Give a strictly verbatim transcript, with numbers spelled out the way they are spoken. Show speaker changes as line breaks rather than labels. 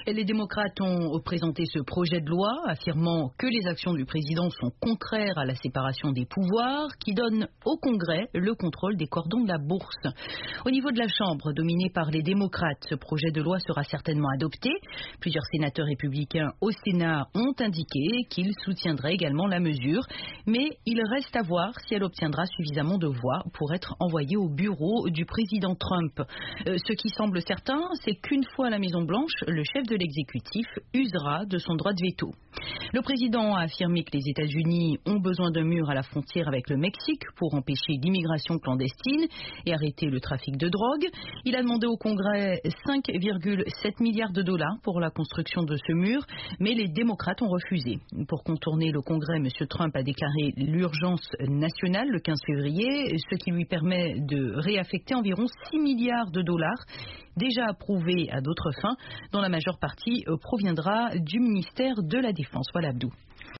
Les démocrates ont présenté ce projet de loi affirmant que les actions du président sont contraires à la séparation des pouvoirs qui donne au Congrès le contrôle des cordons de la bourse. Au niveau de la Chambre, dominée par les démocrates, ce projet de loi sera certainement adopté. Plusieurs sénateurs républicains au Sénat ont indiqué qu'ils soutiendraient également la mesure, mais il reste à voir si elle obtiendra suffisamment de voix pour être envoyée au bureau du président Trump. Euh, ce qui semble certain, c'est qu'une fois à la Maison-Blanche, le chef de l'exécutif usera de son droit de veto. Le président a affirmé que les États-Unis ont besoin d'un mur à la frontière avec le Mexique pour empêcher l'immigration clandestine et arrêter le trafic de drogue. Il a demandé au Congrès cinq virgule sept milliards de dollars pour la construction de ce mur, mais les démocrates ont refusé. Pour contourner le Congrès, M. Trump a déclaré l'urgence nationale le quinze février, ce qui lui permet de réaffecter environ six milliards de dollars déjà approuvés à d'autres fins, dont la majeure partie proviendra du ministère de la Défense. Voilà, Abdou.